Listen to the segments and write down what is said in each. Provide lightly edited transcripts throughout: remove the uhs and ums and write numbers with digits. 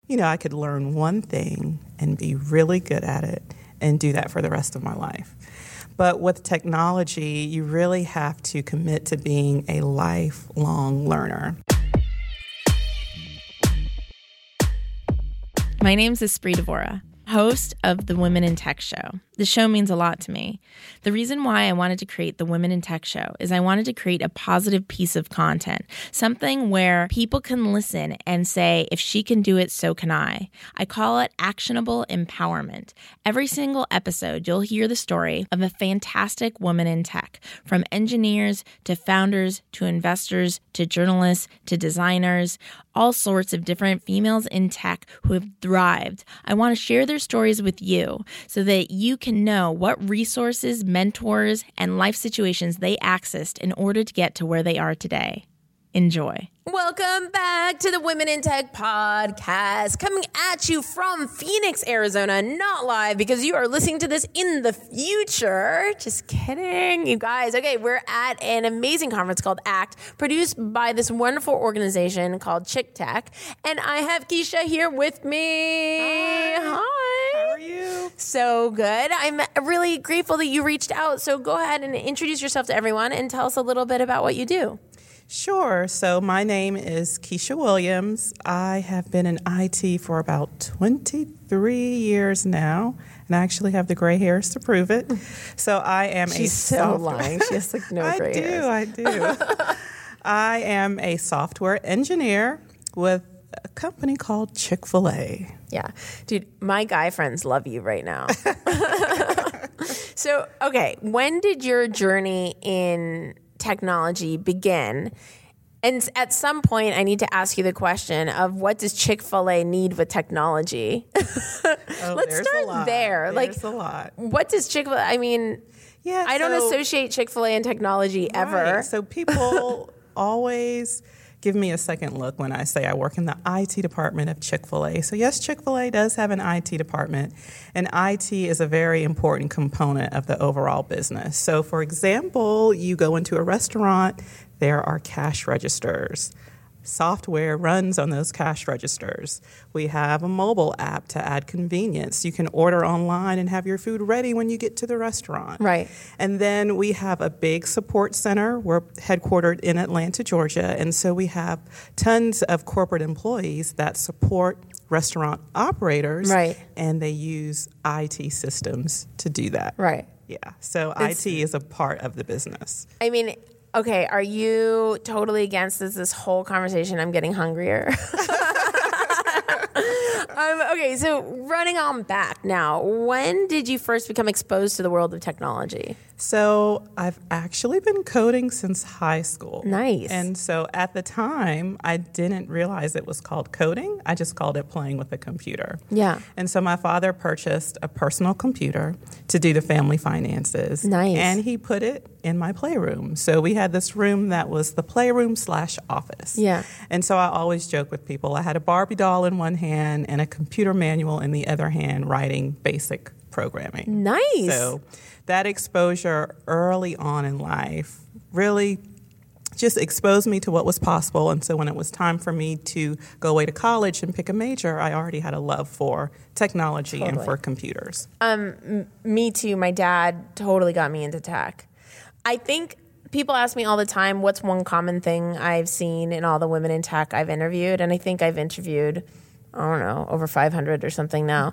I could learn one thing and be really good at it and do that for the rest of my life. But with technology, you really have to commit to being a lifelong learner. My name's Espree Devora, host of the Women in Tech Show. The show means a lot to me. The reason why I wanted to create the Women in Tech Show is I wanted to create a positive piece of content, something where people can listen and say, if she can do it, so can I. I call it actionable empowerment. Every single episode, you'll hear the story of a fantastic woman in tech, from engineers to founders to investors to journalists to designers, all sorts of different females in tech who have thrived. I want to share their stories with you so that you can know what resources, mentors, and life situations they accessed in order to get to where they are today. Enjoy. Welcome back to the Women in Tech podcast, coming at you from Phoenix, Arizona, not live because you are listening to this in the future. Just kidding, you guys. Okay, we're at an amazing conference called ACT, produced by this wonderful organization called Chick Tech, and I have Keisha here with me. Hi. How are you? So good. I'm really grateful that you reached out. So go ahead and introduce yourself to everyone and tell us a little bit about what you do. Sure. So my name is Keisha Williams. I have been in IT for about 23 years now, and I actually have the gray hairs to prove it. So I am She's so lying. She has like no gray hairs. I do. I am a software engineer with a company called Chick-fil-A. Yeah. Dude, my guy friends love you right now. So, okay, when did your journey in technology begin? And at some point, I need to ask you the question of what does Chick-fil-A need with technology? Let's start there. There's a lot. What does Chick-fil-A, I mean, I don't associate Chick-fil-A and technology ever. Right. So people always give me a second look when I say I work in the IT department of Chick-fil-A. So yes, Chick-fil-A does have an IT department, and IT is a very important component of the overall business. So for example, you go into a restaurant, there are cash registers. Software runs on those cash registers. We have a mobile app to add convenience. You can order online and have your food ready when you get to the restaurant. Right. And then we have a big support center. We're headquartered in Atlanta, Georgia. And so we have tons of corporate employees that support restaurant operators. Right. And they use IT systems to do that. Right. Yeah. So IT is a part of the business. I mean, okay, are you totally against this whole conversation? I'm getting hungrier. Okay, so running on back now, when did you first become exposed to the world of technology? So I've actually been coding since high school. Nice. And so at the time, I didn't realize it was called coding. I just called it playing with a computer. Yeah. And so my father purchased a personal computer to do the family finances. Nice. And he put it in my playroom. So we had this room that was the playroom/office. Yeah. And so I always joke with people, I had a Barbie doll in one hand and a computer manual in the other hand writing basic programming. Nice. So that exposure early on in life really just exposed me to what was possible. And so when it was time for me to go away to college and pick a major, I already had a love for technology and for computers. Me too. My dad totally got me into tech. I think people ask me all the time, what's one common thing I've seen in all the women in tech I've interviewed? And I think I've interviewed, I don't know, over 500 or something now.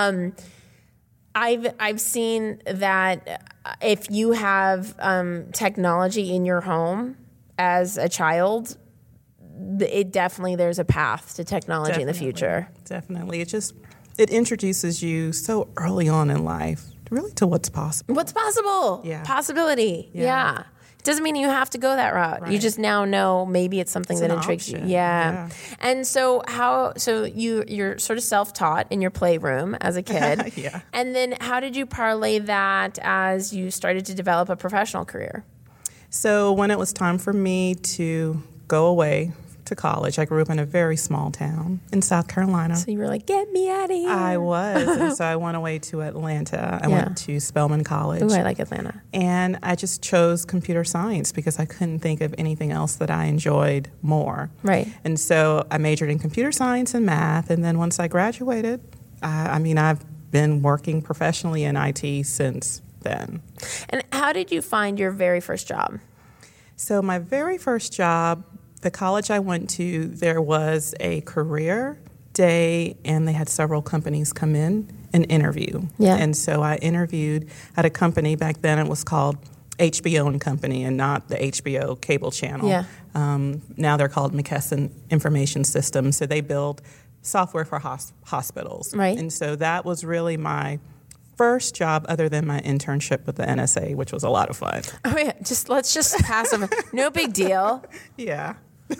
I've seen that if you have technology in your home as a child, there's a path to technology in the future. Definitely. It introduces you so early on in life really to what's possible. What's possible? Yeah. Possibility. Yeah. It doesn't mean you have to go that route. Right. You just now know maybe it's something that intrigues you. Yeah. And so you're sort of self-taught in your playroom as a kid. Yeah. And then how did you parlay that as you started to develop a professional career? So when it was time for me to go away to college. I grew up in a very small town in South Carolina. So you were like, get me out of here. I was. And so I went away to Atlanta. I went to Spelman College. Ooh, I like Atlanta. And I just chose computer science because I couldn't think of anything else that I enjoyed more. Right. And so I majored in computer science and math. And then once I graduated, I've been working professionally in IT since then. And how did you find your very first job? So my very first job, the college I went to, there was a career day, and they had several companies come in and interview. Yeah. And so I interviewed at a company. Back then it was called HBO and Company and not the HBO cable channel. Yeah. Now they're called McKesson Information Systems. So they build software for hospitals. Right. And so that was really my first job other than my internship with the NSA, which was a lot of fun. Oh yeah, let's just pass over. No big deal. Yeah.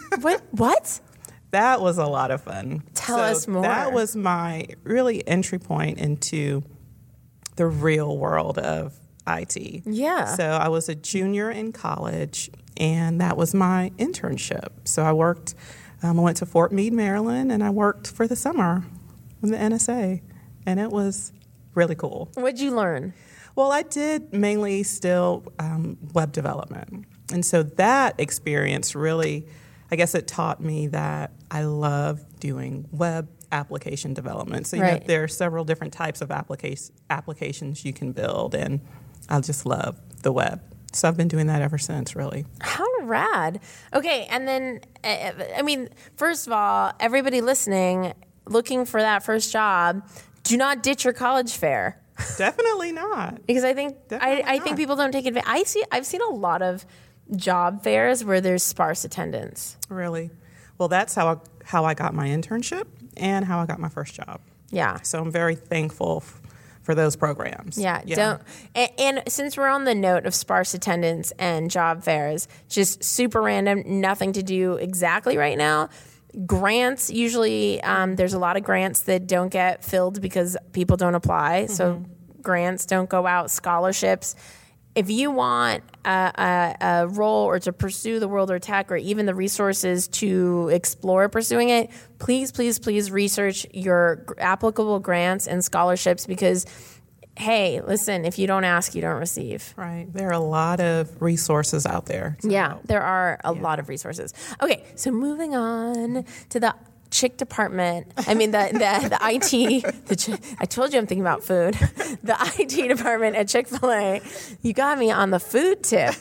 What? That was a lot of fun. Tell us more. That was my really entry point into the real world of IT. Yeah. So I was a junior in college, and that was my internship. So I worked, I went to Fort Meade, Maryland, and I worked for the summer with the NSA, and it was really cool. What'd you learn? Well, I did mainly still web development. And so that experience really, I guess it taught me that I love doing web application development. So Right. there are several different types of applications you can build, and I just love the web. So I've been doing that ever since, really. How rad. Okay, and then, first of all, everybody listening, looking for that first job, do not ditch your college fare. Definitely not. Because I think I think people don't take advantage. I've seen a lot of job fairs where there's sparse attendance. Really? Well, that's how I got my internship and how I got my first job. Yeah. So I'm very thankful for those programs. Yeah. And since we're on the note of sparse attendance and job fairs, just super random, nothing to do exactly right now. Grants, usually there's a lot of grants that don't get filled because people don't apply. Mm-hmm. So grants don't go out, scholarships. If you want a role or to pursue the world of tech or even the resources to explore pursuing it, please, please, please research your applicable grants and scholarships because, hey, listen, if you don't ask, you don't receive. Right. There are a lot of resources out there. Yeah, there are a lot of resources. Okay, so moving on to the chick department. I mean, the IT. I told you I'm thinking about food. The IT department at Chick-fil-A. You got me on the food tip.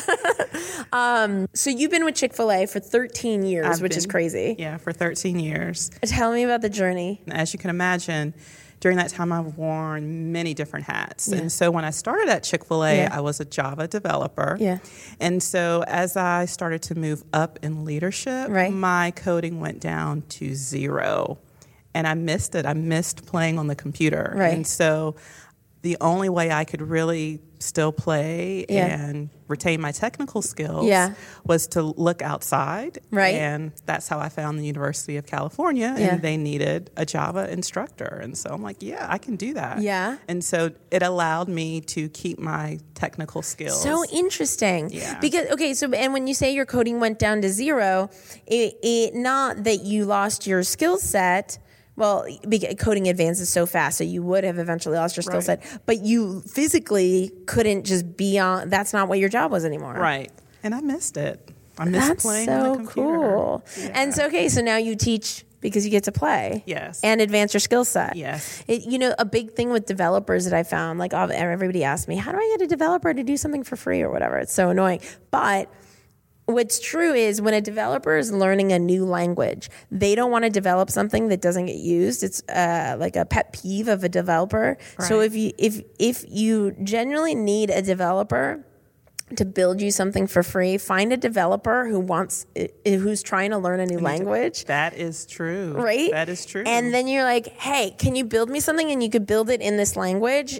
So you've been with Chick-fil-A for 13 years, which is crazy. Yeah, for 13 years. Tell me about the journey. As you can imagine, during that time, I've worn many different hats. Yeah. And so when I started at Chick-fil-A, I was a Java developer. Yeah. And so as I started to move up in leadership, my coding went down to 0. And I missed it. I missed playing on the computer. Right. And so the only way I could really still play and retain my technical skills was to look outside. Right. And that's how I found the University of California, and they needed a Java instructor. And so I'm like, yeah, I can do that. Yeah. And so it allowed me to keep my technical skills. So interesting. Yeah. Because, okay, so, and when you say your coding went down to 0, it not that you lost your skill set. Well, coding advances so fast, so you would have eventually lost your skill set, but you physically couldn't just be on. That's not what your job was anymore. Right. And I missed it. I missed playing on the computer. That's so cool. Yeah. And so, okay, so now you teach because you get to play. Yes. And advance your skill set. Yes. A big thing with developers that I found, like everybody asks me, how do I get a developer to do something for free or whatever? It's so annoying. But what's true is when a developer is learning a new language, they don't want to develop something that doesn't get used. It's like a pet peeve of a developer. Right. So if you genuinely need a developer to build you something for free, find a developer who's trying to learn a new language. That is true. Right? That is true. And then you're like, hey, can you build me something? And you could build it in this language.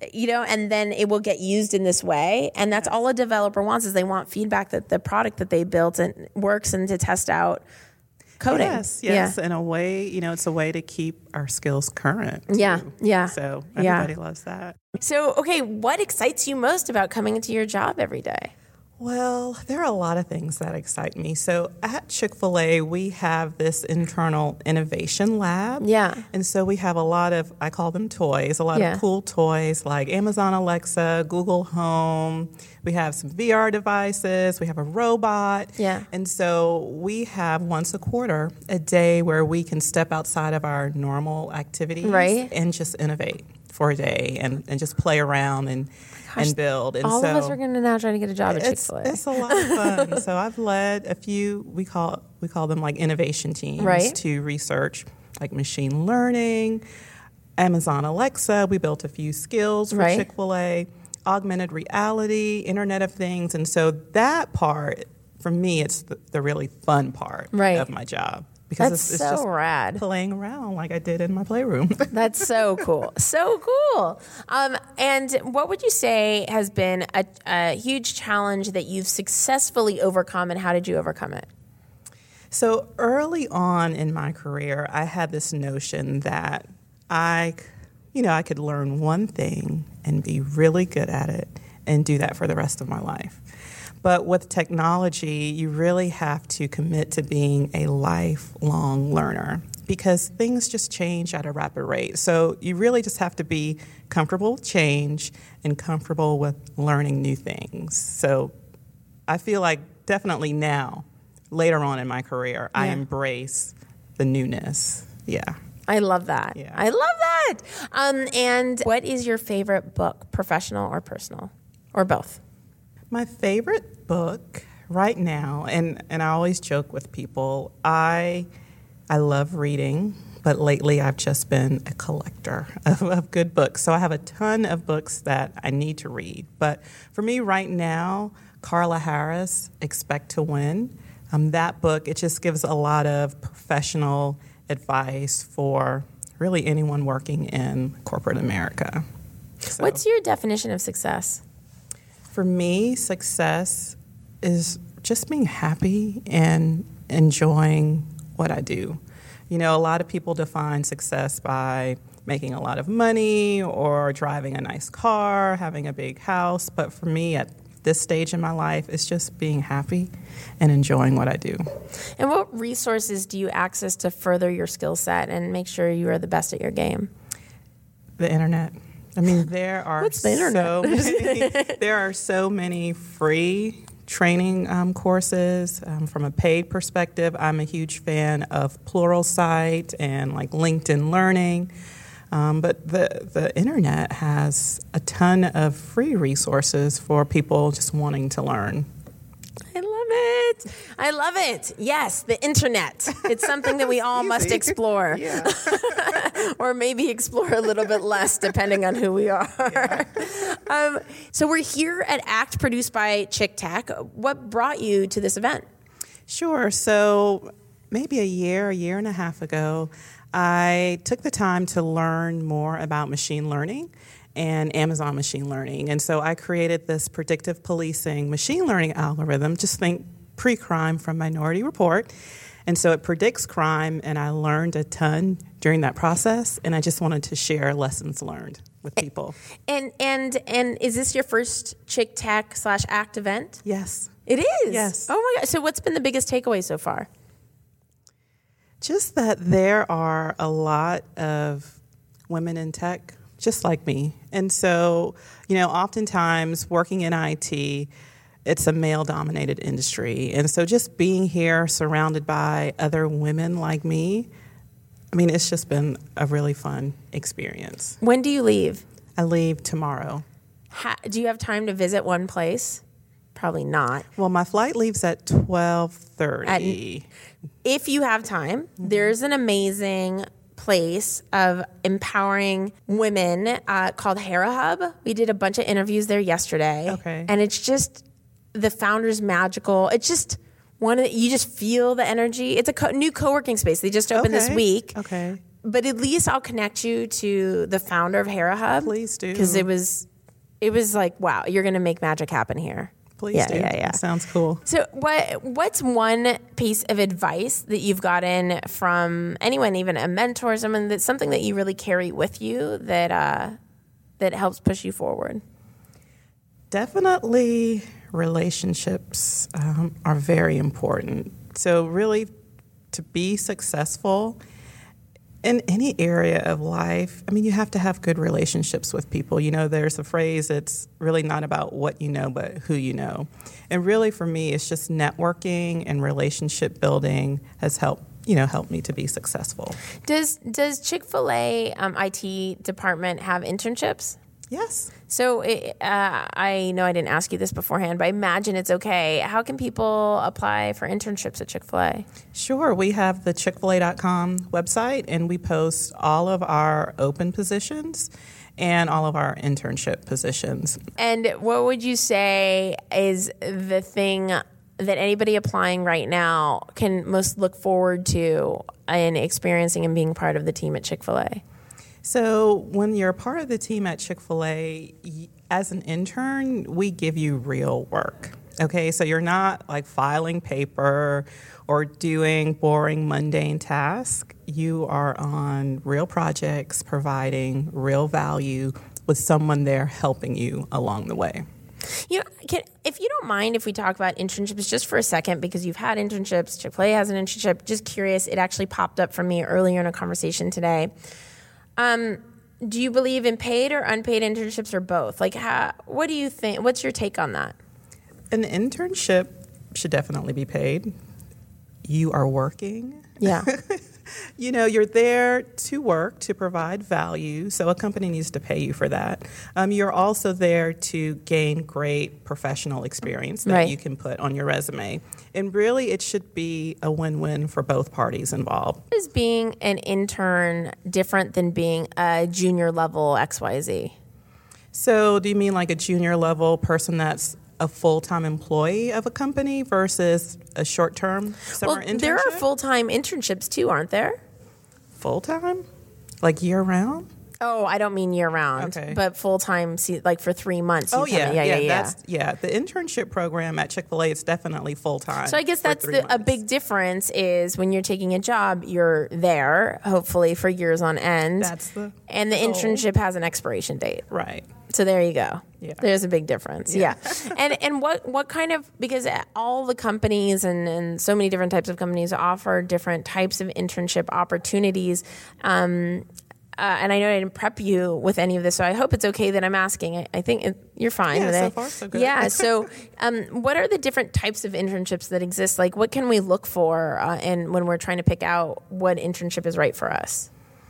And then it will get used in this way. And that's all a developer wants is they want feedback that the product that they built and works and to test out coding. Yes. Yeah. In a way, it's a way to keep our skills current. Too. Yeah. So everybody loves that. So, okay, what excites you most about coming into your job every day? Well, there are a lot of things that excite me. So at Chick-fil-A, we have this internal innovation lab. Yeah. And so we have a lot of, I call them toys, a lot of cool toys like Amazon Alexa, Google Home. We have some VR devices. We have a robot. Yeah. And so we have once a quarter a day where we can step outside of our normal activities and just innovate for a day and just play around and build. And all so of us are going to now try to get a job at Chick-fil-A. It's a lot of fun. So I've led a few, we call them like innovation teams to research like machine learning, Amazon Alexa. We built a few skills for Chick-fil-A, augmented reality, Internet of Things. And so that part, for me, it's the really fun part of my job. Because it's so just rad. Playing around like I did in my playroom. That's so cool. So cool. And what would you say has been a huge challenge that you've successfully overcome, and how did you overcome it? So early on in my career, I had this notion that I could learn one thing and be really good at it and do that for the rest of my life. But with technology, you really have to commit to being a lifelong learner because things just change at a rapid rate. So you really just have to be comfortable with change and comfortable with learning new things. So I feel like definitely now, later on in my career, I embrace the newness. Yeah. I love that. Yeah. I love that. And what is your favorite book, professional or personal, or both? My favorite book right now, and I always joke with people, I love reading, but lately I've just been a collector of good books. So I have a ton of books that I need to read. But for me right now, Carla Harris, Expect to Win, that book, it just gives a lot of professional advice for really anyone working in corporate America. So. What's your definition of success? For me, success is just being happy and enjoying what I do. You know, a lot of people define success by making a lot of money or driving a nice car, having a big house. But for me, at this stage in my life, it's just being happy and enjoying what I do. And what resources do you access to further your skill set and make sure you are the best at your game? The internet. I mean, there are so many free training courses. From a paid perspective, I'm a huge fan of Pluralsight and like LinkedIn Learning. But the internet has a ton of free resources for people just wanting to learn. I love it. Yes, the internet. It's something that we all must explore. Yeah. Or maybe explore a little bit less depending on who we are. Yeah. So we're here at ACT, produced by Chick Tech. What brought you to this event? Sure. So maybe a year and a half ago, I took the time to learn more about machine learning and Amazon machine learning. And so I created this predictive policing machine learning algorithm, just think pre-crime from Minority Report. And so it predicts crime, and I learned a ton during that process, and I just wanted to share lessons learned with people. And is this your first Chick Tech / ACT event? Yes. It is? Yes. Oh my God. So what's been the biggest takeaway so far? Just that there are a lot of women in tech just like me. And so, oftentimes working in IT, it's a male-dominated industry. And so just being here surrounded by other women like me, I mean, it's just been a really fun experience. When do you leave? I leave tomorrow. Do you have time to visit one place? Probably not. Well, my flight leaves at 12:30. If you have time, there's an amazing place of empowering women called Hera Hub. We did a bunch of interviews there yesterday. Okay. And it's just, the founder's magical. It's just you just feel the energy. It's a new co-working space. They just opened this week. Okay. But at least I'll connect you to the founder of Hera Hub. Please do. Because it was like, wow, you're going to make magic happen here. Please do. Yeah. That sounds cool. So what's one piece of advice that you've gotten from anyone, even a mentor, something that you really carry with you that helps push you forward? Definitely Relationships are very important. So really, to be successful in any area of life, I mean, you have to have good relationships with people. You know, there's a phrase, it's really not about what you know, but who you know. And really, for me, it's just networking and relationship building has helped me to be successful. Does Chick-fil-A IT department have internships? Yes. So I know I didn't ask you this beforehand, but I imagine it's okay. How can people apply for internships at Chick-fil-A? Sure. We have the Chick-fil-A.com website, and we post all of our open positions and all of our internship positions. And what would you say is the thing that anybody applying right now can most look forward to in experiencing and being part of the team at Chick-fil-A? So when you're part of the team at Chick-fil-A, as an intern, we give you real work. Okay, so you're not like filing paper or doing boring, mundane tasks. You are on real projects, providing real value with someone there helping you along the way. You know, if you don't mind if we talk about internships just for a second, because you've had internships, Chick-fil-A has an internship, just curious, it actually popped up for me earlier in a conversation today. Do you believe in paid or unpaid internships or both? Like, what do you think? What's your take on that? An internship should definitely be paid. You are working. Yeah. You know, you're there to work, to provide value, so a company needs to pay you for that. You're also there to gain great professional experience that you can put on your resume. And really, it should be a win-win for both parties involved. Is being an intern different than being a junior level XYZ? So do you mean like a junior level person that's a full-time employee of a company versus a short-term summer internship? There are full-time internships too, aren't there? Full-time? Like year-round? Oh, I don't mean year-round, but full-time, like for 3 months. Oh, yeah. The internship program at Chick-fil-A is definitely full-time. So I guess that's a big difference is when you're taking a job, you're there, hopefully, for years on end. And the internship has an expiration date. Right. So there you go. Yeah. There's a big difference. Yeah. And what kind of, because all the companies and so many different types of companies offer different types of internship opportunities. And I know I didn't prep you with any of this, so I hope it's okay that I'm asking. I think you're fine with it. So far so good. Yeah. So what are the different types of internships that exist? Like, what can we look for and when we're trying to pick out what internship is right for us?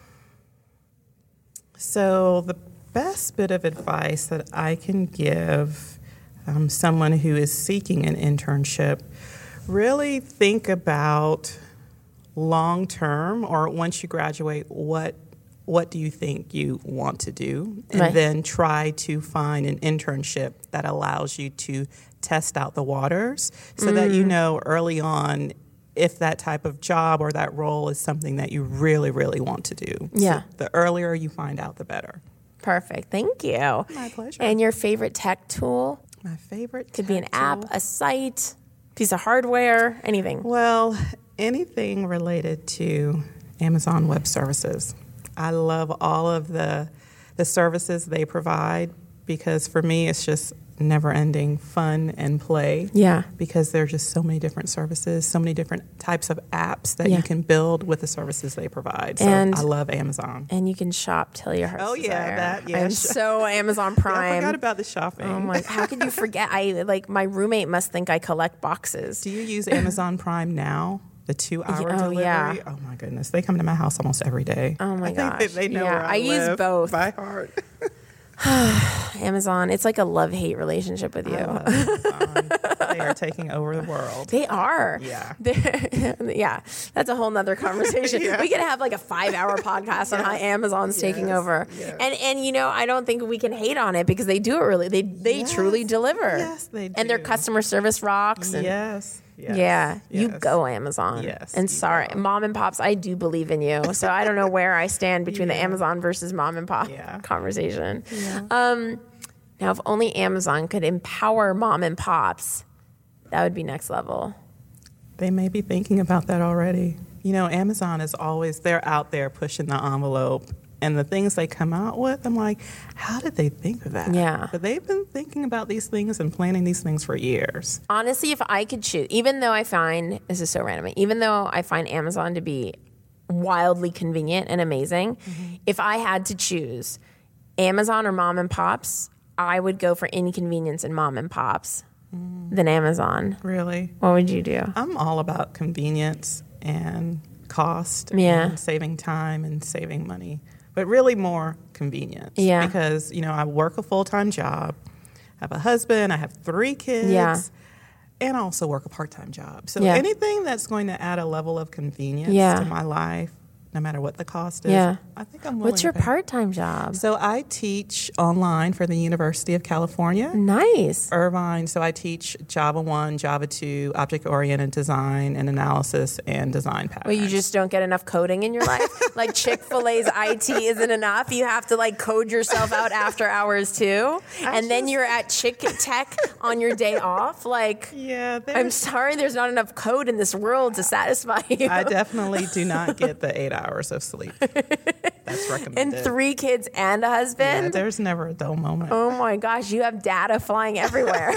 So the best bit of advice that I can give someone who is seeking an internship, really think about long-term or once you graduate, what do you think you want to do? And then try to find an internship that allows you to test out the waters so that you know early on if that type of job or that role is something that you really, really want to do. Yeah. So the earlier you find out, the better. Perfect. Thank you. My pleasure. And your favorite tech tool? My favorite could be an app, a site, piece of hardware, anything. Well, anything related to Amazon Web Services. I love all of the services they provide because for me it's just never-ending fun and play. Yeah. Because there are just so many different services, so many different types of apps that you can build with the services they provide. So I love Amazon. And you can shop till your heart's desire. Yeah. I'm so Amazon Prime. I forgot about the shopping. Oh my! How could you forget? My roommate must think I collect boxes. Do you use Amazon Prime now? The 2-hour delivery? Yeah. Oh my goodness. They come to my house almost every day. Oh my gosh. They know where I live use both by heart. Amazon, it's like a love-hate relationship with you. They are taking over the world. They are. Yeah. Yeah. That's a whole nother conversation. We could have like a 5-hour podcast on how Amazon's taking over. Yes. And I don't think we can hate on it because they do it really. They truly deliver. Yes, they do. And their customer service rocks. And Yes. Yeah, you go Amazon. Yes. And sorry, mom and pops, I do believe in you. So I don't know where I stand between the Amazon versus mom and pop conversation. Yeah. Now, if only Amazon could empower mom and pops, that would be next level. They may be thinking about that already. Amazon is they're out there pushing the envelope and the things they come out with, I'm like, how did they think of that? Yeah. But they've been thinking about these things and planning these things for years. Honestly, if I could choose, even though I find, this is so random, even though I find Amazon to be wildly convenient and amazing, if I had to choose Amazon or mom and pops, I would go for inconvenience in mom and pops than Amazon. Really? What would you do? I'm all about convenience and cost and saving time and saving money, but really more convenience. Yeah. Because, I work a full-time job, I have a husband, I have 3 kids, and I also work a part-time job. So anything that's going to add a level of convenience to my life, no matter what the cost is, I think I'm willing What's your to pay. part-time job? So I teach online for the University of California. Nice. Irvine. So I teach Java 1, Java 2, object-oriented design and analysis and design patterns. Well, you just don't get enough coding in your life? Like Chick-fil-A's IT isn't enough? You have to code yourself out after hours too? And then you're at Chick Tech on your day off? I'm sorry there's not enough code in this world to satisfy you. I definitely do not get the 8 hours of sleep. That's recommended. And 3 kids and a husband? Yeah, there's never a dull moment. Oh my gosh, you have data flying everywhere.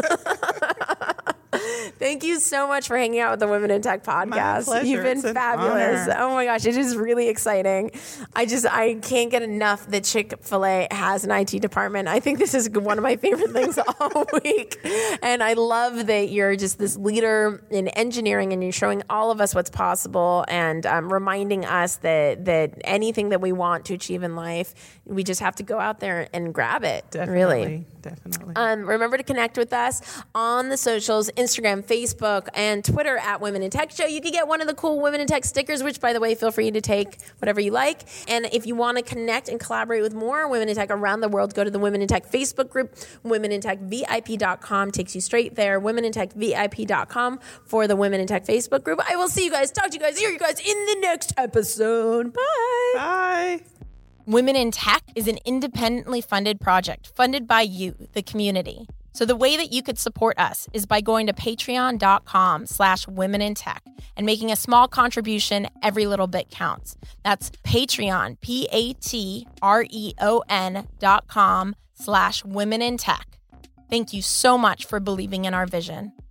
Thank you so much for hanging out with the Women in Tech podcast. My pleasure. You've been It's an fabulous. honor. Oh my gosh, it is really exciting. I can't get enough that Chick-fil-A has an IT department. I think this is one of my favorite things all week. And I love that you're just this leader in engineering and you're showing all of us what's possible and reminding us that anything that we want to achieve in life, we just have to go out there and grab it. Really. Definitely. Remember to connect with us on the socials, Instagram, Facebook, and Twitter at Women in Tech Show. You can get one of the cool Women in Tech stickers, which, by the way, feel free to take whatever you like. And if you want to connect and collaborate with more Women in Tech around the world, go to the Women in Tech Facebook group. WomenInTechVIP.com takes you straight there. WomenInTechVIP.com for the Women in Tech Facebook group. I will see you guys, talk to you guys, hear you guys in the next episode. Bye. Bye. Women in Tech is an independently funded project funded by you, the community. So the way that you could support us is by going to patreon.com/womenintech and making a small contribution. Every little bit counts. That's Patreon, patreon.com/womenintech. Thank you so much for believing in our vision.